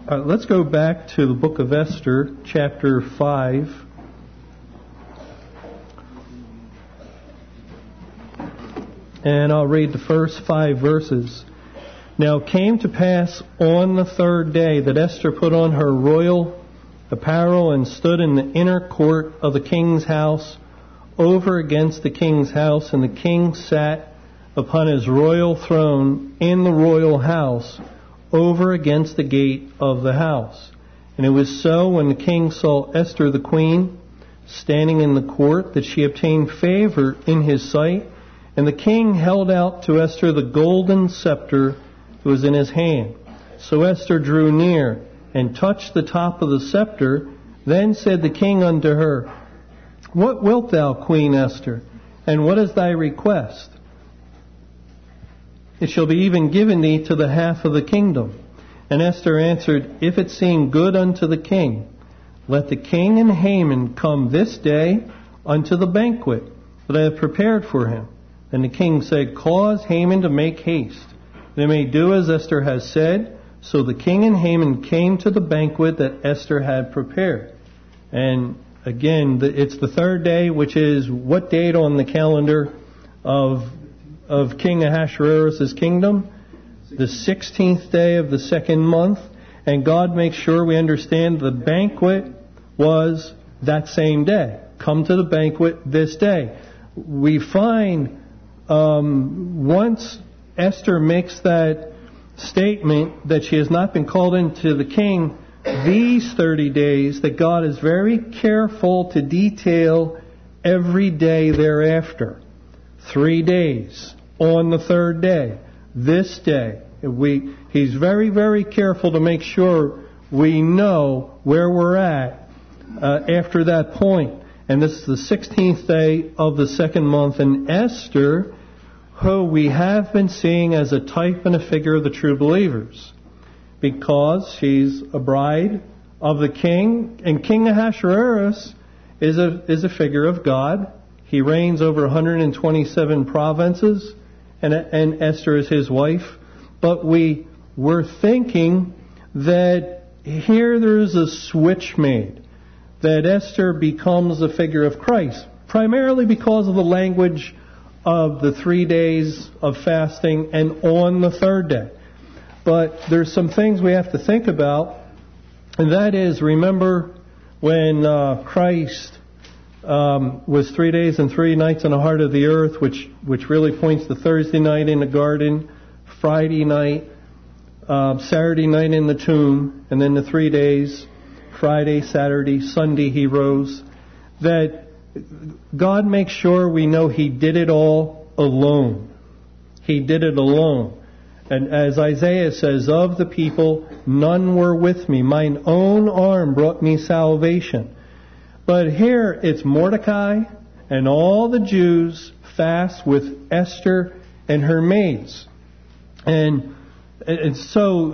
Let's go back to the book of Esther, chapter 5. And I'll read the first 5 verses. Now it came to pass on the 3rd day that Esther put on her royal apparel and stood in the inner court of the king's house over against the king's house, and the king sat upon his royal throne in the royal house over against the gate of the house. And it was so, when the king saw Esther the queen standing in the court, that she obtained favor in his sight. And the king held out to Esther the golden scepter that was in his hand. So Esther drew near and touched the top of the scepter. Then said the king unto her, What wilt thou, Queen Esther? And what is thy request? It shall be even given thee to the half of the kingdom. And Esther answered, If it seem good unto the king, let the king and Haman come this day unto the banquet that I have prepared for him. And the king said, Cause Haman to make haste. They may do as Esther has said. So the king and Haman came to the banquet that Esther had prepared. And again, it's the 3rd day, which is what date on the calendar of King Ahasuerus' kingdom? The 16th day of the 2nd month. And God makes sure we understand the banquet was that same day. Come to the banquet this day. We find once Esther makes that statement that she has not been called into the king these 30 days, that God is very careful to detail every day thereafter. 3 days. On the 3rd day. This day. He's very, very careful to make sure we know where we're at after that point. And this is the 16th day of the 2nd month. And Esther, who we have been seeing as a type and a figure of the true believers, because she's a bride of the king, and King Ahasuerus is a figure of God. He reigns over 127 provinces, and Esther is his wife. But we were thinking that here there's a switch made, that Esther becomes a figure of Christ, primarily because of the language of the 3 days of fasting and on the 3rd day. But there's some things we have to think about, and that is, remember when Christ was 3 days and 3 nights in the heart of the earth, which really points to Thursday night in the garden, Friday night, Saturday night in the tomb, and then the 3 days, Friday, Saturday, Sunday he rose, that God makes sure we know He did it all alone. He did it alone. And as Isaiah says, of the people, none were with me. Mine own arm brought me salvation. But here it's Mordecai and all the Jews fast with Esther and her maids. And so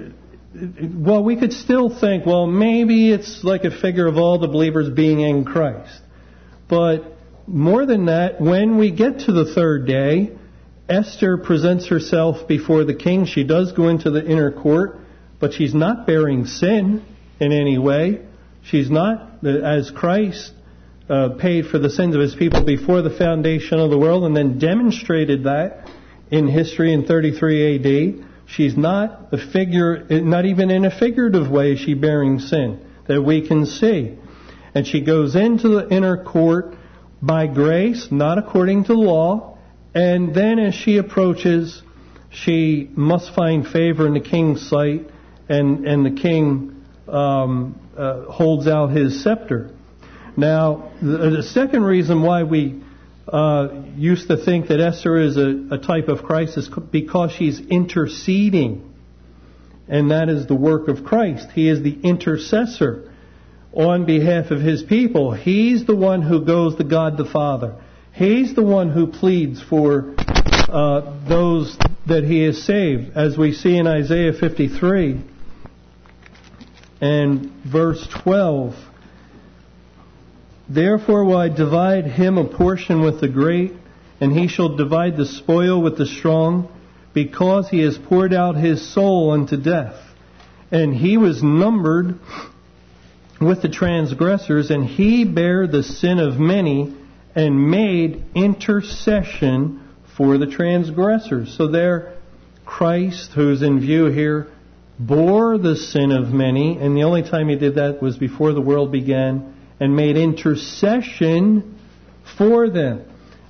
we could still think, well, maybe it's like a figure of all the believers being in Christ. But more than that, when we get to the 3rd day, Esther presents herself before the king. She does go into the inner court, but she's not bearing sin in any way. She's not, as Christ paid for the sins of His people before the foundation of the world and then demonstrated that in history in 33 A.D., she's not a figure, not even in a figurative way is she bearing sin that we can see. And she goes into the inner court by grace, not according to law. And then as she approaches, she must find favor in the king's sight, and the king holds out his scepter. Now, the second reason why we used to think that Esther is a type of Christ is because she's interceding. And that is the work of Christ. He is the intercessor on behalf of His people. He's the one who goes to God the Father. He's the one who pleads for those that He has saved. As we see in Isaiah 53 and verse 12, Therefore will I divide him a portion with the great, and he shall divide the spoil with the strong, because he has poured out his soul unto death, And he was numbered with the transgressors, and he bare the sin of many and made intercession for the transgressors. So there, Christ, who's in view here, bore the sin of many, and the only time he did that was before the world began, and made intercession for them.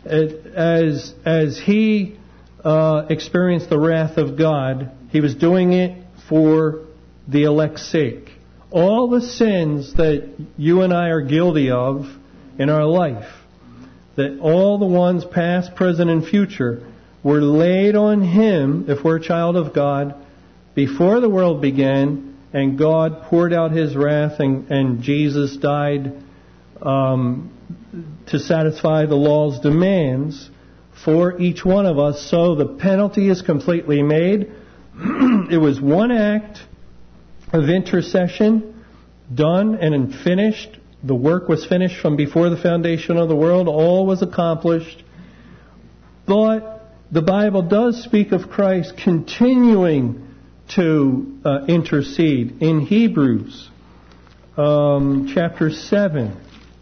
As he experienced the wrath of God, he was doing it for the elect's sake. All the sins that you and I are guilty of in our life, that all the ones past, present, and future were laid on him, if we're a child of God, before the world began, and God poured out his wrath, and Jesus died to satisfy the law's demands for each one of us. So the penalty is completely made. It was one act of intercession done and finished. The work was finished from before the foundation of the world. All was accomplished. But the Bible does speak of Christ continuing to intercede. In Hebrews chapter 7,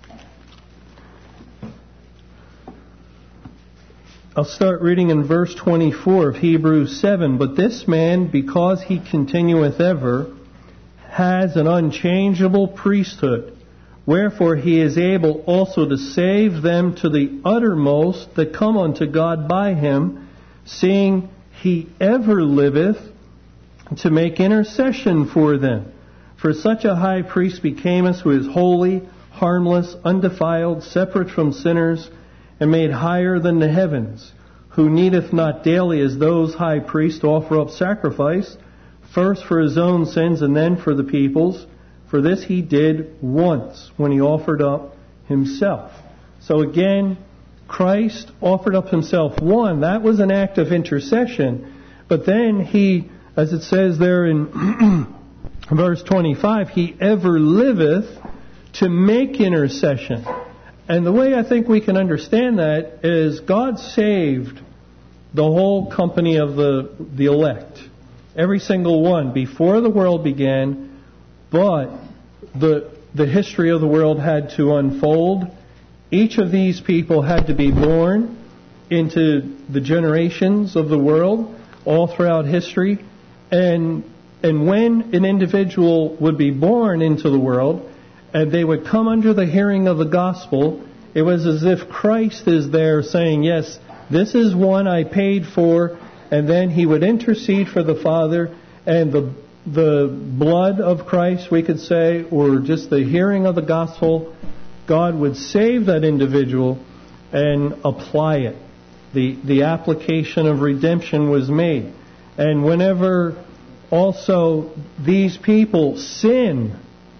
I'll start reading in verse 24 of Hebrews 7. But this man, because he continueth ever, has an unchangeable priesthood. Wherefore he is able also to save them to the uttermost that come unto God by him, seeing he ever liveth to make intercession for them. For such a high priest became us, who is holy, harmless, undefiled, separate from sinners, and made higher than the heavens, who needeth not daily as those high priests to offer up sacrifice, first for his own sins and then for the people's. For this he did once, when he offered up himself. So again, Christ offered up himself one. That was an act of intercession. But then he, as it says there in verse 25, he ever liveth to make intercession. And the way I think we can understand that is God saved the whole company of the elect. Every single one before the world began. But the history of the world had to unfold. Each of these people had to be born into the generations of the world all throughout history. And when an individual would be born into the world and they would come under the hearing of the gospel, it was as if Christ is there saying, yes, this is one I paid for. And then he would intercede for the Father, and the blood of Christ, we could say, or just the hearing of the gospel, God would save that individual and apply it. The application of redemption was made. And whenever also these people sin,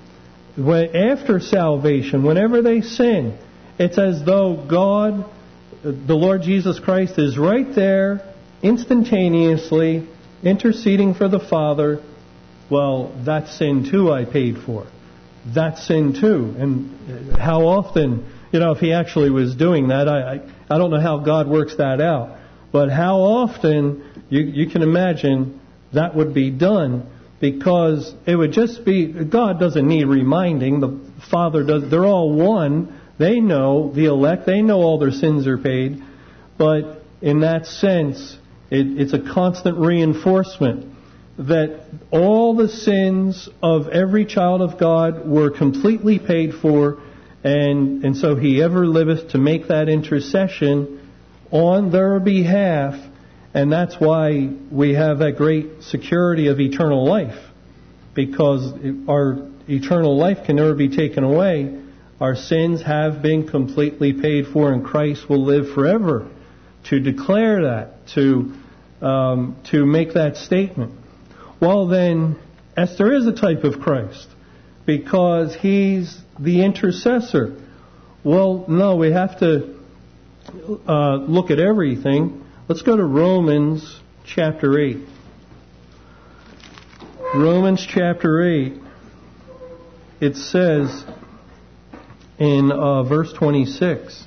after salvation, whenever they sin, it's as though God, the Lord Jesus Christ, is right there instantaneously interceding for the Father. Well, that sin too I paid for. That sin too. And how often, if he actually was doing that, I don't know how God works that out. But how often you can imagine that would be done, because it would just be, God doesn't need reminding. The Father does. They're all one. They know, the elect, they know all their sins are paid. But in that sense, it's a constant reinforcement that all the sins of every child of God were completely paid for, and so he ever liveth to make that intercession on their behalf. And that's why we have that great security of eternal life, because our eternal life can never be taken away. Our sins have been completely paid for, and Christ will live forever to declare that, to make that statement. Well, then, Esther is a type of Christ, because he's the intercessor. Well, no, we have to look at everything. Let's go to Romans chapter 8. Romans chapter 8, it says in verse 26,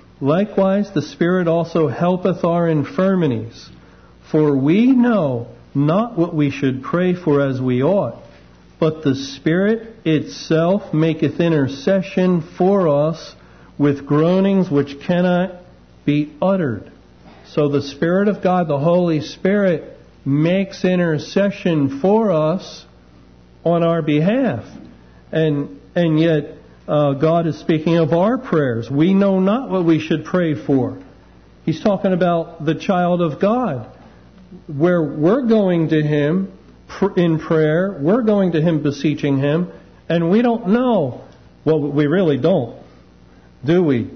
likewise the Spirit also helpeth our infirmities, for we know not what we should pray for as we ought, but the Spirit itself maketh intercession for us with groanings which cannot be uttered. So the Spirit of God, the Holy Spirit, makes intercession for us on our behalf. And yet God is speaking of our prayers. We know not what we should pray for. He's talking about the child of God, where we're going to Him in prayer, we're going to Him beseeching Him, and we don't know. Well, we really don't, do we?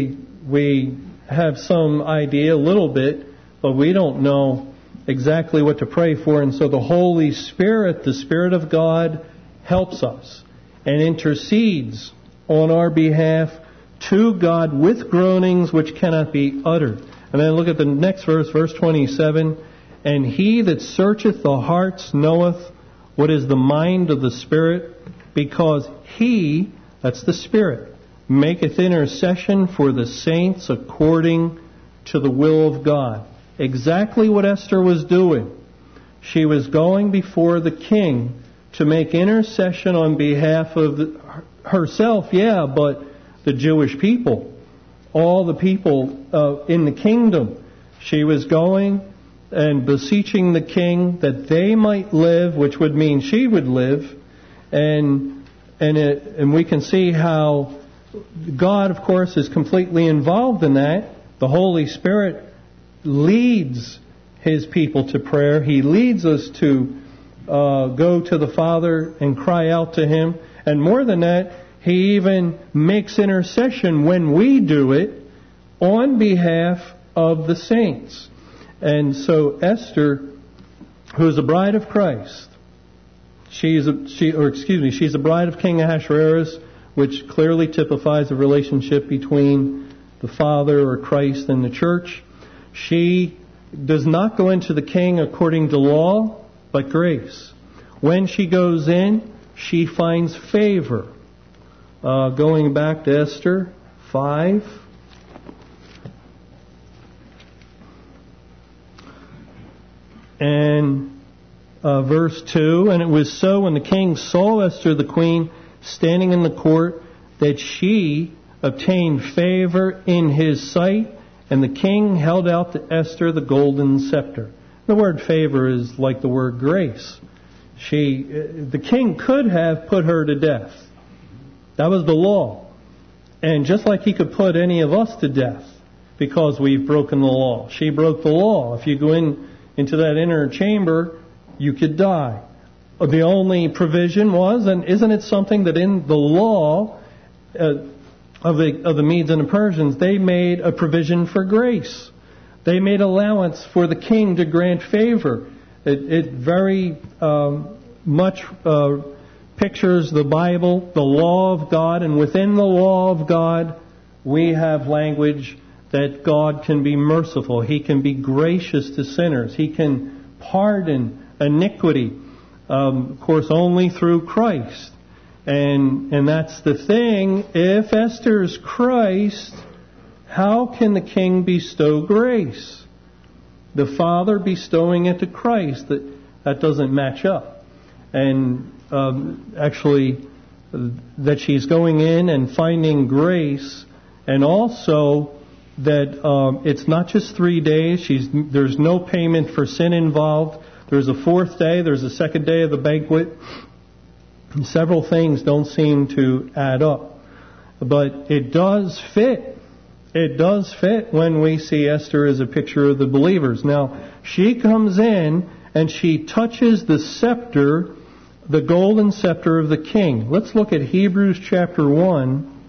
We have some idea, a little bit, but we don't know exactly what to pray for. And so the Holy Spirit, the Spirit of God, helps us and intercedes on our behalf to God with groanings which cannot be uttered. And then look at the next verse, verse 27. And He that searcheth the hearts knoweth what is the mind of the Spirit, because He, that's the Spirit, maketh intercession for the saints according to the will of God. Exactly what Esther was doing. She was going before the king to make intercession on behalf of herself, but the Jewish people, all the people in the kingdom. She was going and beseeching the king that they might live, which would mean she would live, and we can see how God, of course, is completely involved in that. The Holy Spirit leads His people to prayer. He leads us to go to the Father and cry out to Him. And more than that, He even makes intercession when we do it on behalf of the saints. And so Esther, who is a bride of Christ, she's a bride of King Ahasuerus, which clearly typifies the relationship between the Father or Christ and the church. She does not go into the king according to law, but grace. When she goes in, she finds favor. Going back to Esther 5. And verse 2, and it was so when the king saw Esther the queen standing in the court, that she obtained favor in his sight, and the king held out to Esther the golden scepter. The word favor is like the word grace. The king could have put her to death. That was the law. And just like he could put any of us to death because we've broken the law. She broke the law. If you go into that inner chamber, you could die. The only provision was, and isn't it something that in the law of the Medes and the Persians, they made a provision for grace. They made allowance for the king to grant favor. It very much pictures the Bible, the law of God, and within the law of God, we have language that God can be merciful. He can be gracious to sinners. He can pardon iniquity. Of course, only through Christ. And that's the thing. If Esther's Christ, how can the king bestow grace? The Father bestowing it to Christ. That doesn't match up. And actually, that she's going in and finding grace, and also that it's not just 3 days. There's no payment for sin involved. There's a fourth day. There's a second day of the banquet. And several things don't seem to add up. But it does fit. It does fit when we see Esther as a picture of the believers. Now, she comes in and she touches the scepter, the golden scepter of the king. Let's look at Hebrews chapter 1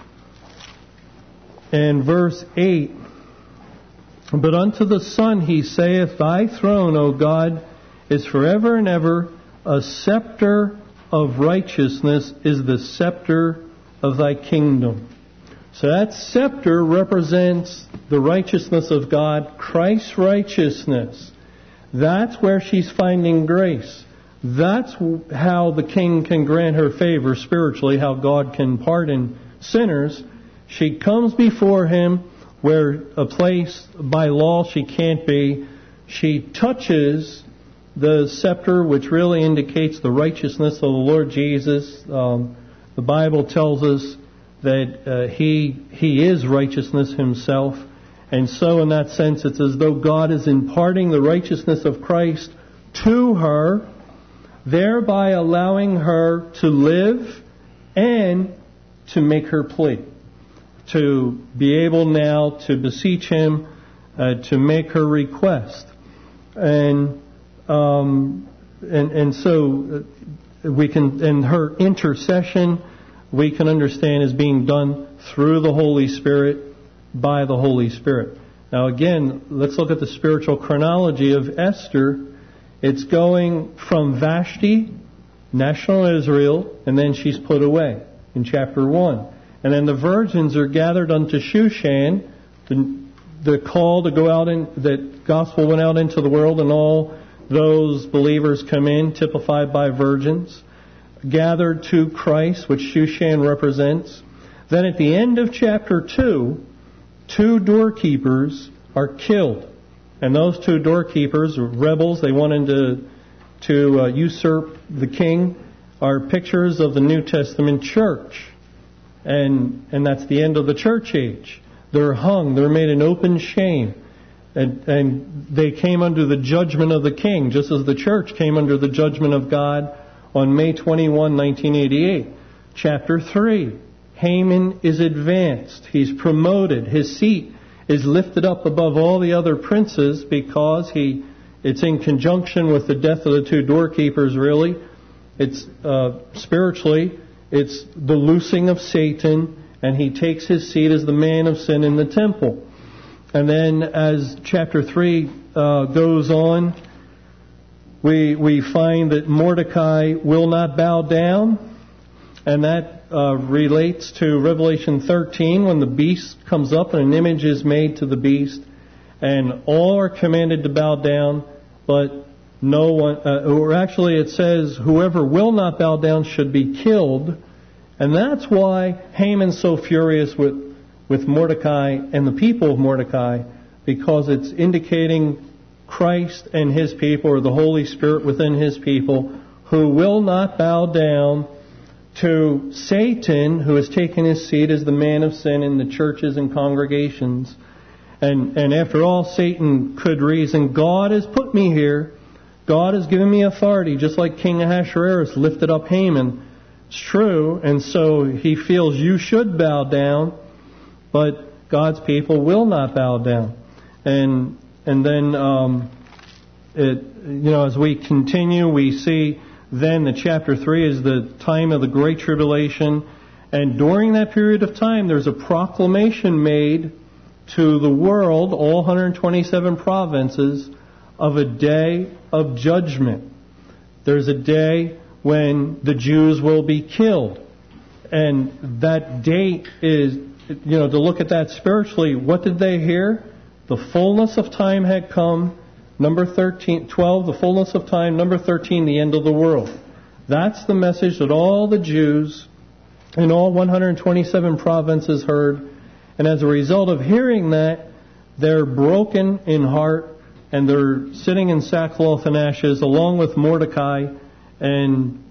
and verse 8. But unto the Son he saith, Thy throne, O God, is forever and ever. A scepter of righteousness is the scepter of thy kingdom. So that scepter represents the righteousness of God, Christ's righteousness. That's where she's finding grace. That's how the king can grant her favor spiritually, how God can pardon sinners. She comes before him where a place by law she can't be. She touches the scepter, which really indicates the righteousness of the Lord Jesus. The Bible tells us that He is righteousness Himself. And so in that sense, it's as though God is imparting the righteousness of Christ to her, thereby allowing her to live and to make her plea, to be able now to beseech Him, to make her request. And so we can, and her intercession, we can understand is being done through the Holy Spirit, by the Holy Spirit. Now again, let's look at the spiritual chronology of Esther. It's going from Vashti, national Israel, and then she's put away in chapter 1. And then the virgins are gathered unto Shushan, the call to go out, that gospel went out into the world, and all those believers come in, typified by virgins, gathered to Christ, which Shushan represents. Then at the end of chapter 2, 2 doorkeepers are killed. And those 2 doorkeepers, rebels, they wanted to usurp the king, are pictures of the New Testament church. And that's the end of the church age. They're hung. They're made an open shame. And they came under the judgment of the king, just as the church came under the judgment of God on May 21, 1988. Chapter 3. Haman is advanced. He's promoted. His seat is lifted up above all the other princes because it's in conjunction with the death of the 2 doorkeepers, really. It's spiritually, it's the loosing of Satan, and he takes his seat as the man of sin in the temple. And then as chapter 3 goes on, we find that Mordecai will not bow down, and that relates to Revelation 13 when the beast comes up and an image is made to the beast, and all are commanded to bow down, but no one, or actually it says whoever will not bow down should be killed. And that's why Haman's so furious with Mordecai and the people of Mordecai, because it's indicating Christ and His people, or the Holy Spirit within His people, who will not bow down to Satan, who has taken his seat as the man of sin in the churches and congregations. And after all, Satan could reason, God has put me here. God has given me authority, just like King Ahasuerus lifted up Haman. It's true, and so he feels you should bow down, but God's people will not bow down. And then, as we continue, we see then the chapter 3 is the time of the Great Tribulation. And during that period of time, there's a proclamation made to the world, all 127 provinces, of a day of judgment. There's a day when the Jews will be killed. And that date is, to look at that spiritually, what did they hear? The fullness of time had come. Number 12, the fullness of time. Number 13, the end of the world. That's the message that all the Jews in all 127 provinces heard. And as a result of hearing that, they're broken in heart, and they're sitting in sackcloth and ashes along with Mordecai. And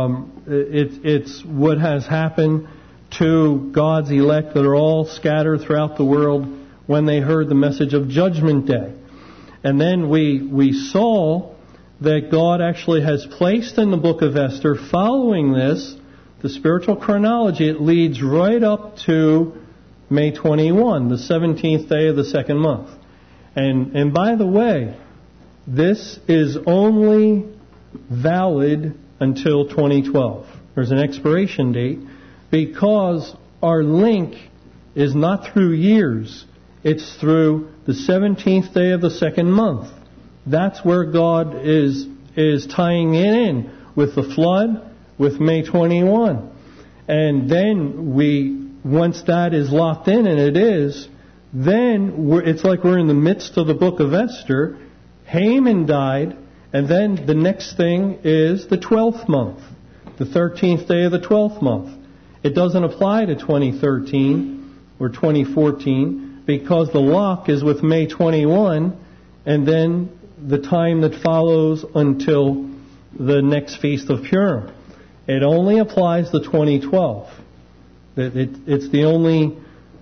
it's what has happened to God's elect that are all scattered throughout the world when they heard the message of Judgment Day. And then we saw that God actually has placed in the book of Esther, following this, the spiritual chronology, it leads right up to May 21, the 17th day of the second month. And by the way, this is only valid until 2012. There's an expiration date, because our link is not through years. It's through the 17th day of the second month. That's where God is tying it in with the flood, with May 21. And then once that is locked in, and it is, then it's like we're in the midst of the book of Esther. Haman died, and then the next thing is the 12th month, the 13th day of the 12th month. It doesn't apply to 2013 or 2014, because the lock is with May 21, and then the time that follows until the next Feast of Purim. It only applies to 2012. It's the only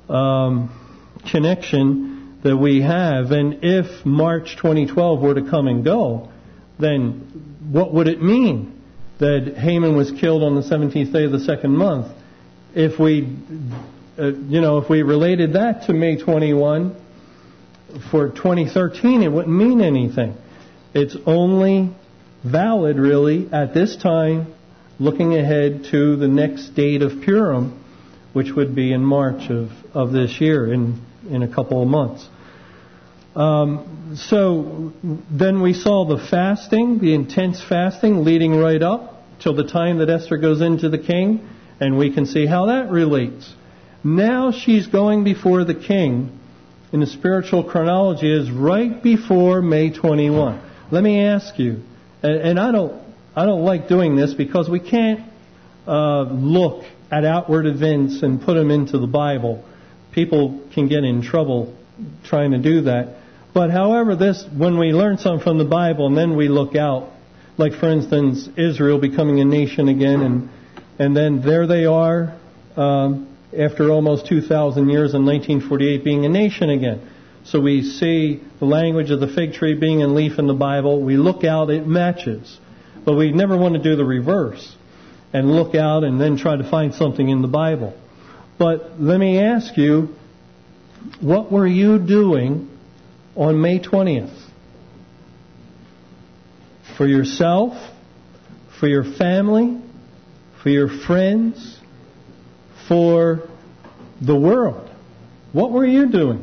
connection that we have. And if March 2012 were to come and go, then what would it mean that Haman was killed on the 17th day of the second month? If we, if we related that to May 21 for 2013, it wouldn't mean anything. It's only valid, really, at this time, looking ahead to the next date of Purim, which would be in March of this year, in a couple of months. So then we saw the fasting, the intense fasting, leading right up till the time that Esther goes into the king, and we can see how that relates. Now she's going before the king, in the spiritual chronology, is right before May 21. Let me ask you, and I don't like doing this because we can't look at outward events and put them into the Bible. People can get in trouble trying to do that. But however, when we learn something from the Bible and then we look out, like for instance, Israel becoming a nation again, and then there they are after almost 2,000 years in 1948 being a nation again. So we see the language of the fig tree being in leaf in the Bible. We look out, it matches. But we never want to do the reverse and look out and then try to find something in the Bible. But let me ask you, what were you doing on May 20th? For yourself, for your family, for your friends, for the world. What were you doing?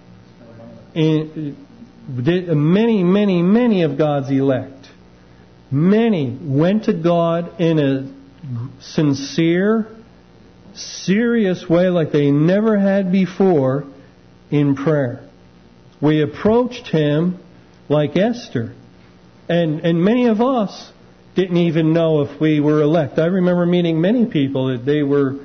Many of God's elect, many went to God in a sincere, serious way like they never had before in prayer. We approached Him like Esther. And many of us didn't even know if we were elect. I remember meeting many people that they were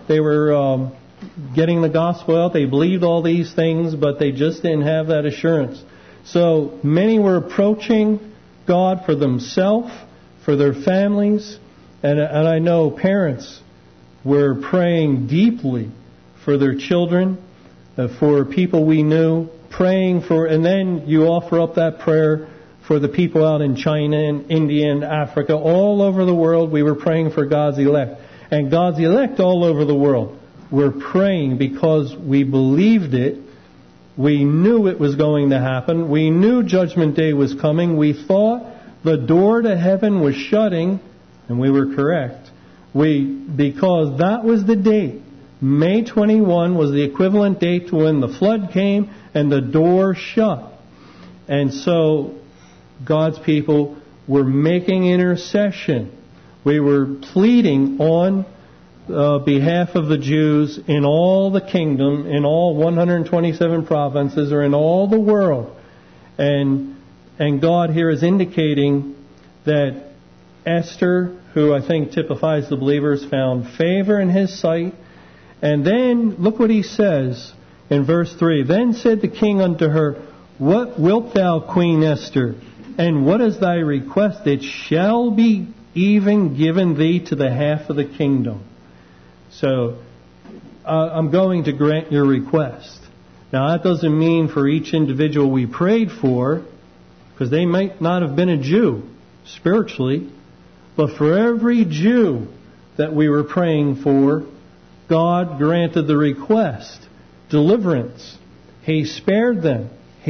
getting the gospel out. They believed all these things, but they just didn't have that assurance. So many were approaching God for themselves, for their families, and I know parents were praying deeply for their children, for people we knew, praying for, and then you offer up that prayer for the people out in China and India and Africa, all over the world. We were praying for God's elect. And God's elect all over the world were praying because we believed it. We knew it was going to happen. We knew Judgment Day was coming. We thought the door to heaven was shutting, and we were correct. Because that was the date. May 21 was the equivalent date to when the flood came and the door shut. And so God's people were making intercession. We were pleading on behalf of the Jews in all the kingdom, in all 127 provinces, or in all the world. And God here is indicating that Esther, who I think typifies the believers, found favor in His sight. And then, look what He says in verse 3. Then said the king unto her, What wilt thou, Queen Esther? And what is thy request? It shall be even given thee to the half of the kingdom. So, I'm going to grant your request. Now, that doesn't mean for each individual we prayed for, because they might not have been a Jew spiritually, but for every Jew that we were praying for, God granted the request, deliverance. He spared them.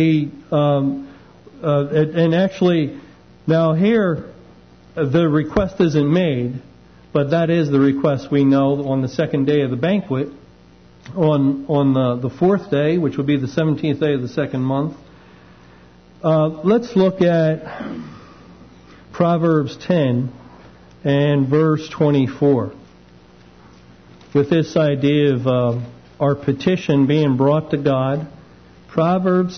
And actually, now here, the request isn't made, but that is the request we know on the second day of the banquet, on the fourth day, which would be the 17th day of the second month. Let's look at Proverbs 10 and verse 24. With this idea of our petition being brought to God, Proverbs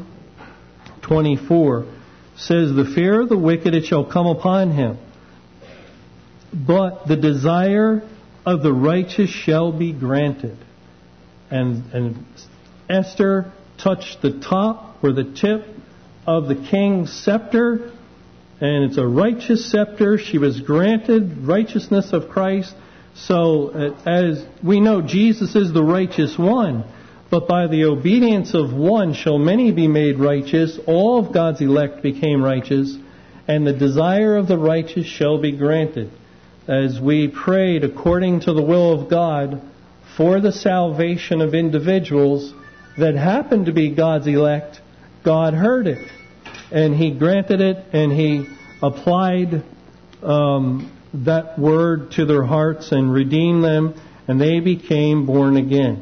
10:24 says, The fear of the wicked, it shall come upon him, but the desire of the righteous shall be granted. And Esther touched the top or the tip of the king's scepter, and it's a righteous scepter. She was granted righteousness of Christ. So, as we know, Jesus is the righteous one. But by the obedience of one shall many be made righteous. All of God's elect became righteous, and the desire of the righteous shall be granted. As we prayed according to the will of God for the salvation of individuals that happened to be God's elect, God heard it, and He granted it, and He applied that word to their hearts and redeemed them, and they became born again.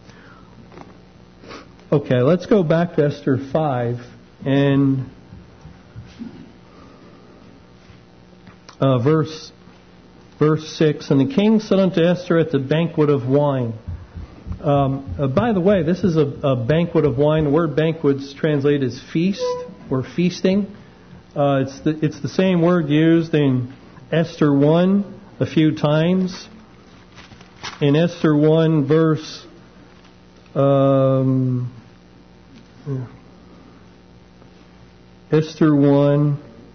Okay, let's go back to Esther 5 and verse 6. And the king said unto Esther at the banquet of wine. By the way, this is a banquet of wine. The word banquet is translated as feast or feasting. It's the same word used in Esther 1 a few times. In Esther 1 verse Esther 1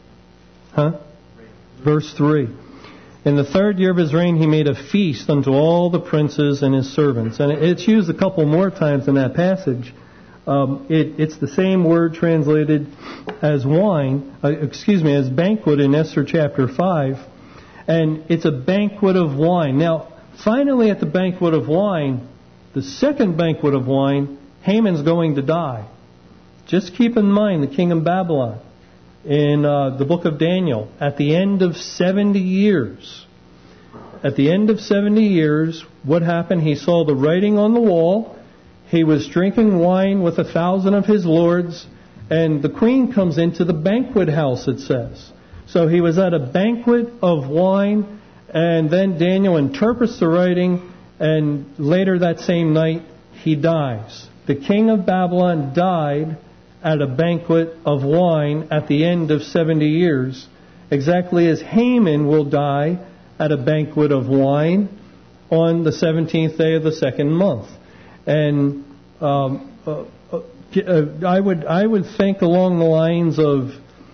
verse 3. In the 3rd year of his reign, he made a feast unto all the princes and his servants. And it's used a couple more times in that passage. It's the same word translated as as banquet in Esther chapter 5. And it's a banquet of wine. Now, finally at the banquet of wine, the second banquet of wine, Haman's going to die. Just keep in mind the king of Babylon. In the book of Daniel, at the end of 70 years. At the end of 70 years, what happened? He saw the writing on the wall. He was drinking wine with 1,000 of his lords, and the queen comes into the banquet house, it says. So he was at a banquet of wine, and then Daniel interprets the writing, and later that same night, he dies. The king of Babylon died at a banquet of wine at the end of 70 years, exactly as Haman will die at a banquet of wine on the 17th day of the 2nd month. And I would think along the lines of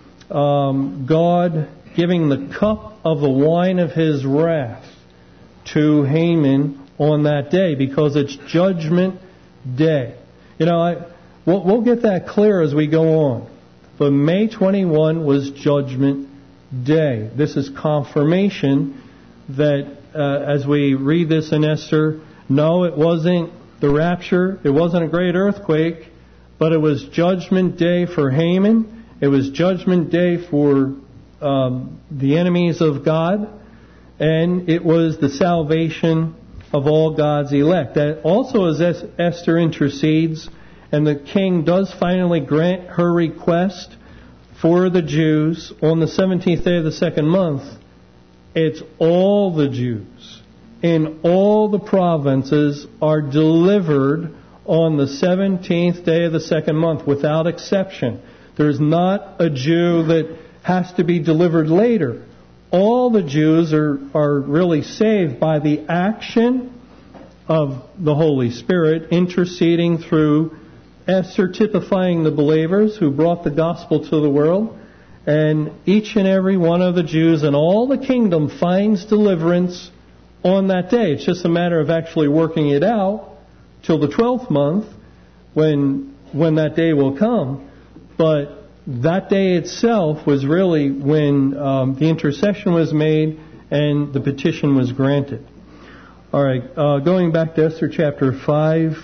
God giving the cup of the wine of His wrath to Haman on that day, because it's Judgment Day. We'll get that clear as we go on. But May 21 was Judgment Day. This is confirmation that as we read this in Esther, no, it wasn't the rapture, it wasn't a great earthquake, but it was Judgment Day for Haman. It was Judgment Day for the enemies of God, and it was the salvation of all God's elect. That also, as Esther intercedes, and the king does finally grant her request for the Jews on the 17th day of the 2nd month, it's all the Jews in all the provinces are delivered on the 17th day of the 2nd month without exception. There's not a Jew that has to be delivered later. All the Jews are really saved by the action of the Holy Spirit interceding through Esther, typifying the believers who brought the gospel to the world. And each and every one of the Jews in all the kingdom finds deliverance on that day. It's just a matter of actually working it out till the 12th month when that day will come. But that day itself was really when the intercession was made and the petition was granted. All right, going back to Esther chapter 5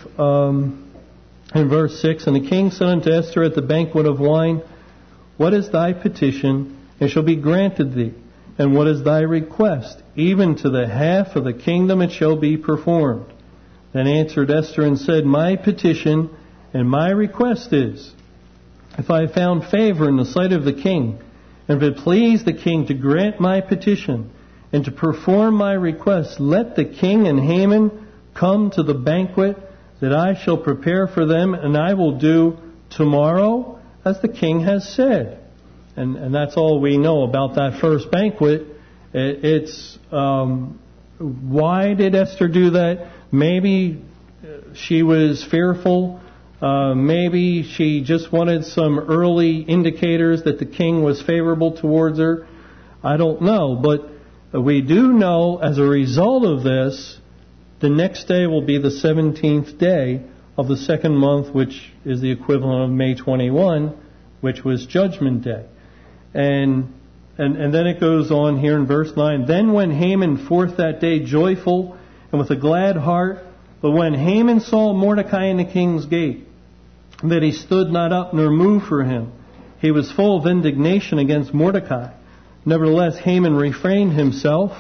and verse 6. And the king said unto Esther at the banquet of wine, What is thy petition? It shall be granted thee. And what is thy request? Even to the half of the kingdom it shall be performed. Then answered Esther and said, My petition and my request is, if I have found favor in the sight of the king, and if it please the king to grant my petition and to perform my request, let the king and Haman come to the banquet that I shall prepare for them, and I will do tomorrow as the king has said. And that's all we know about that first banquet. It's why did Esther do that? Maybe she was fearful Maybe she just wanted some early indicators that the king was favorable towards her. I don't know. But we do know as a result of this, the next day will be the 17th day of the second month, which is the equivalent of May 21, which was Judgment Day. And then it goes on here in verse 9. Then went Haman forth that day joyful and with a glad heart. But when Haman saw Mordecai in the king's gate, that he stood not up nor moved for him, he was full of indignation against Mordecai. Nevertheless, Haman refrained himself.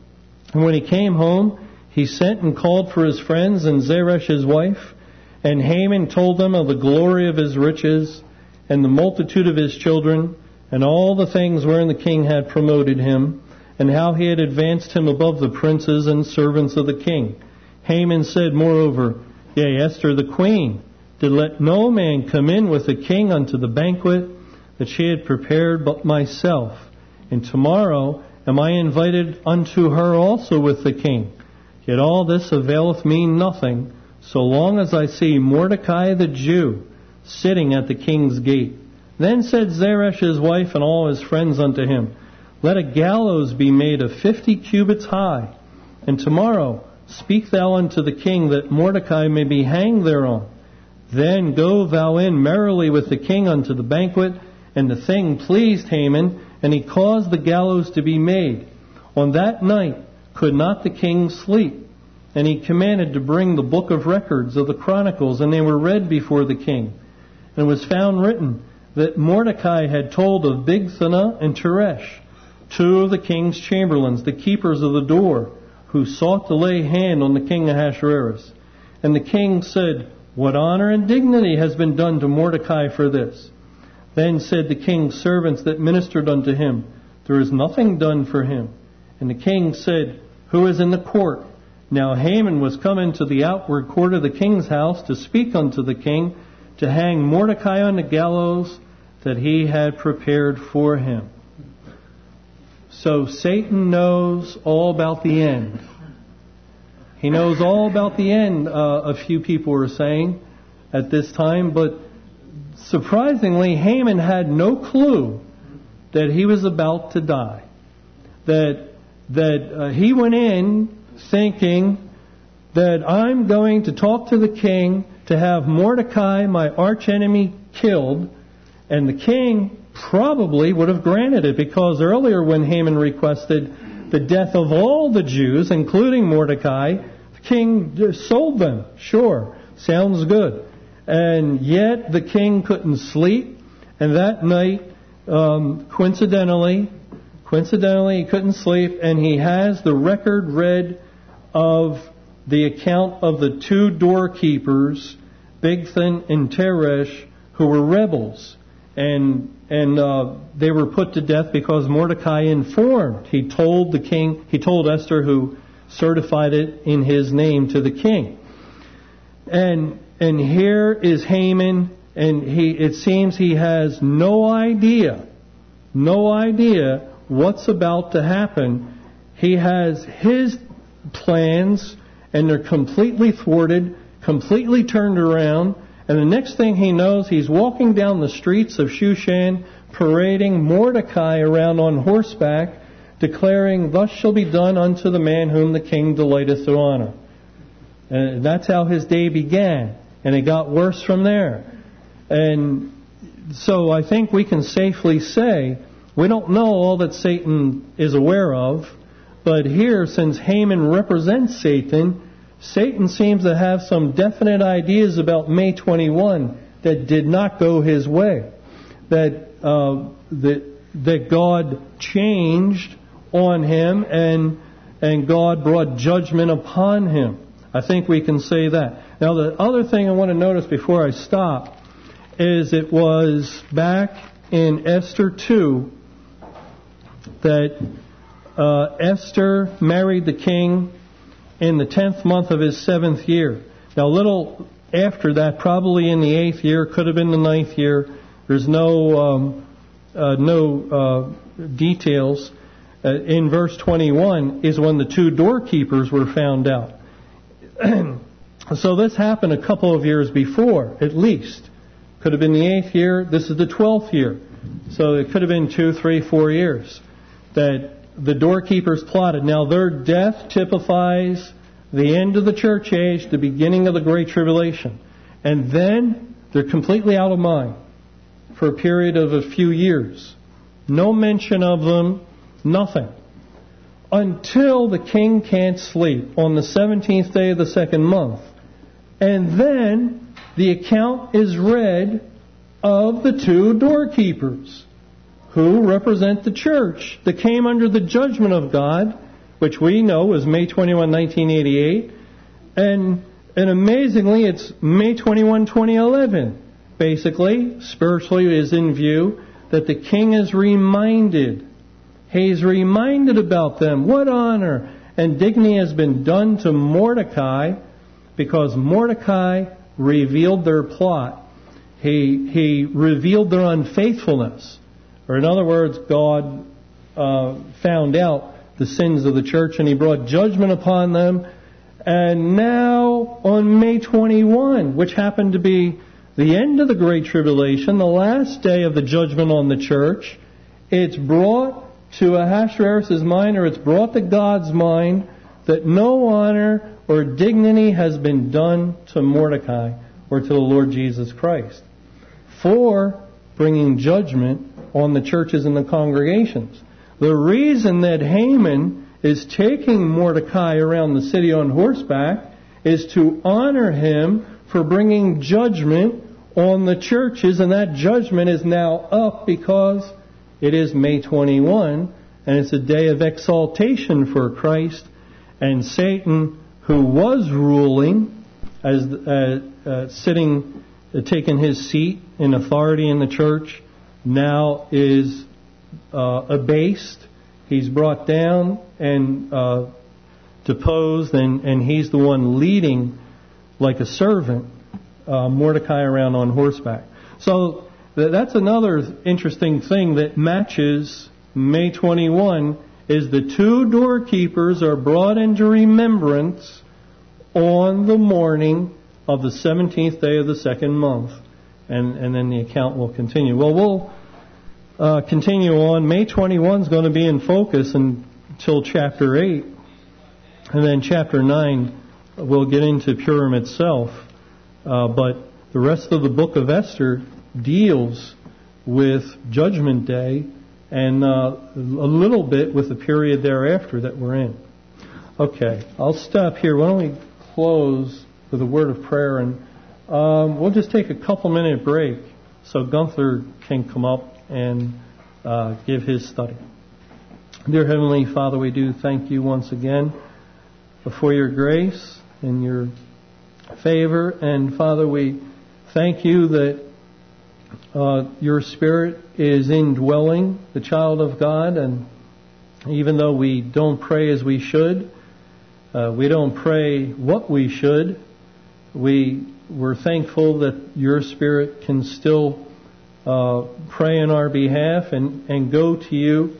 And when he came home, he sent and called for his friends and Zeresh his wife. And Haman told them of the glory of his riches and the multitude of his children, and all the things wherein the king had promoted him, and how he had advanced him above the princes and servants of the king. Haman said, moreover, Yea, Esther the queen did let no man come in with the king unto the banquet that she had prepared but myself. And tomorrow am I invited unto her also with the king. Yet all this availeth me nothing, so long as I see Mordecai the Jew sitting at the king's gate. Then said Zeresh his wife and all his friends unto him, Let a gallows be made of 50 cubits high, and tomorrow speak thou unto the king that Mordecai may be hanged thereon. Then go thou in merrily with the king unto the banquet. And the thing pleased Haman, and he caused the gallows to be made. On that night could not the king sleep, and he commanded to bring the book of records of the chronicles, and they were read before the king. And it was found written that Mordecai had told of Bigthana and Teresh, two of the king's chamberlains, the keepers of the door, who sought to lay hand on the king Ahasuerus. And the king said, What honor and dignity has been done to Mordecai for this? Then said the king's servants that ministered unto him, There is nothing done for him. And the king said, Who is in the court? Now Haman was come into the outward court of the king's house to speak unto the king, to hang Mordecai on the gallows that he had prepared for him. So Satan knows all about the end. He knows all about the end, a few people are saying at this time, but surprisingly, Haman had no clue that he was about to die. That he went in thinking that I'm going to talk to the king to have Mordecai, my archenemy, killed, and the king probably would have granted it, because earlier when Haman requested the death of all the Jews, including Mordecai, the king just sold them. Sure, sounds good. And yet the king couldn't sleep, and that night, coincidentally, he couldn't sleep, and he has the record read of the account of the two doorkeepers, Bigthan and Teresh, who were rebels. And they were put to death because Mordecai informed. He told the king, he told Esther, who certified it in his name to the king. And here is Haman, and it seems he has no idea what's about to happen. He has his plans, and they're completely thwarted, completely turned around. And the next thing he knows, he's walking down the streets of Shushan, parading Mordecai around on horseback, declaring, Thus shall be done unto the man whom the king delighteth to honor. And that's how his day began. And it got worse from there. And so I think we can safely say, we don't know all that Satan is aware of, but here, since Haman represents Satan seems to have some definite ideas about May 21 that did not go his way. That God changed on him and God brought judgment upon him. I think we can say that. Now, the other thing I want to notice before I stop is it was back in Esther 2 that Esther married the king in the 10th month of his 7th year. Now, a little after that, probably in the 8th year, could have been the 9th year. There's no details. In verse 21 is when the two doorkeepers were found out. So this happened a couple of years before, at least. Could have been the 8th year. This is the 12th year. So it could have been 2, 3, 4 years that the doorkeepers plotted. Now their death typifies the end of the church age, the beginning of the Great Tribulation. And then they're completely out of mind for a period of a few years. No mention of them, nothing. Until the king can't sleep on the 17th day of the second month. And then the account is read of the 2 doorkeepers who represent the church that came under the judgment of God, which we know was May 21, 1988. And amazingly, it's May 21, 2011. Basically, spiritually is in view that the king is reminded. He's reminded about them. What honor and dignity has been done to Mordecai, because Mordecai revealed their plot. He revealed their unfaithfulness. Or in other words, God found out the sins of the church and He brought judgment upon them. And now on May 21, which happened to be the end of the Great Tribulation, the last day of the judgment on the church, it's brought to Ahasuerus' mind, or it's brought to God's mind, that no honor or dignity has been done to Mordecai or to the Lord Jesus Christ for bringing judgment on the churches and the congregations. The reason that Haman is taking Mordecai around the city on horseback is to honor him for bringing judgment on the churches, and that judgment is now up because it is May 21, and it's a day of exaltation for Christ. And Satan, who was ruling, as taking his seat in authority in the church, now is abased. He's brought down and deposed, and he's the one leading like a servant Mordecai around on horseback. So that's another interesting thing that matches May 21, is the 2 doorkeepers are brought into remembrance on the morning of the 17th day of the second month. And then the account will continue. Well, we'll continue on. May 21 is going to be in focus until chapter 8. And then chapter 9, we'll get into Purim itself. But the rest of the book of Esther deals with Judgment Day and a little bit with the period thereafter that we're in. Okay, I'll stop here. Why don't we close with a word of prayer, and we'll just take a couple-minute break so Gunther can come up and give his study. Dear Heavenly Father, we do thank you once again for your grace and your favor. And Father, we thank you that your Spirit is indwelling the child of God, and even though we don't pray as we should, we don't pray what we should, we're thankful that your Spirit can still pray in our behalf and go to you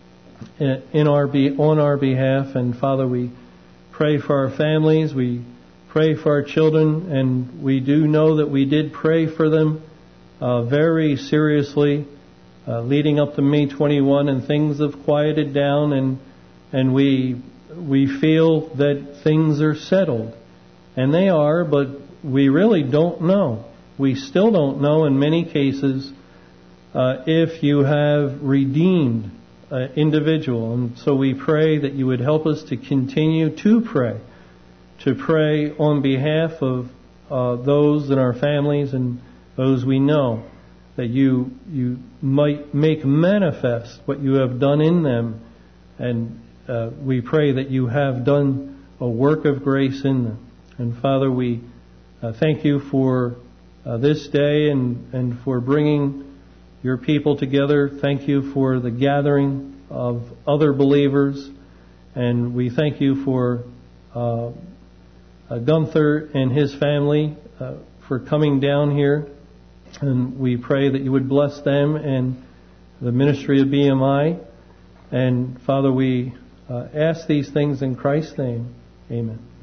on our behalf. And Father, we pray for our families, we pray for our children, and we do know that we did pray for them very seriously leading up to May 21, and things have quieted down, and we feel that things are settled. And they are, but we really don't know. We still don't know in many cases if you have redeemed an individual. And so we pray that you would help us to continue to pray on behalf of those in our families and those we know, that you might make manifest what you have done in them. And we pray that you have done a work of grace in them. And Father, we thank you for this day and for bringing your people together. Thank you for the gathering of other believers. And we thank you for Gunther and his family for coming down here. And we pray that you would bless them and the ministry of BMI. And Father, we ask these things in Christ's name. Amen.